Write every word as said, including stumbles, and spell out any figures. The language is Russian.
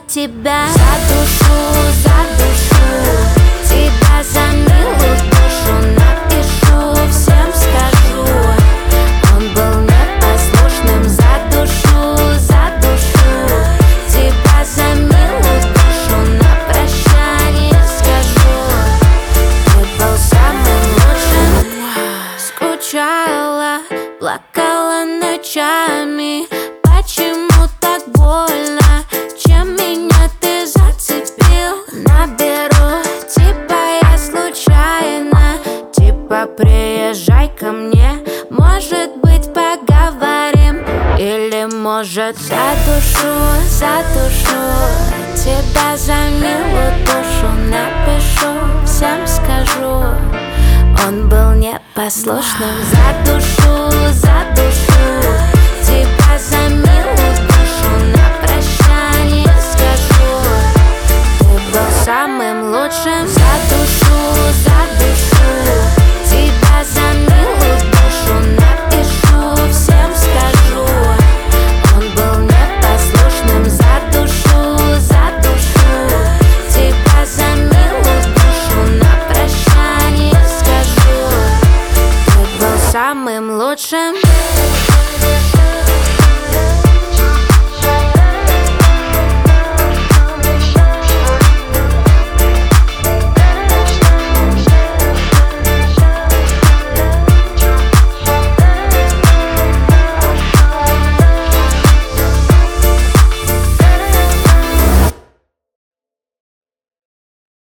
тебя. За душу, за душу, тебя за милую душу напишу, всем скажу. Он был непослушным. За душу, за душу, тебя за милую душу на прощание скажу. Ты был самым лучшим. Скучала, плакала ночами. Почему так больно? Чем меня ты зацепил? Наберу тебя я случайно. Типа приезжай ко мне, может быть поговорим. Или может за душу, за душу, тебя за милую душу напишу, всем скажу. Он был непослушным. За душу, за душу,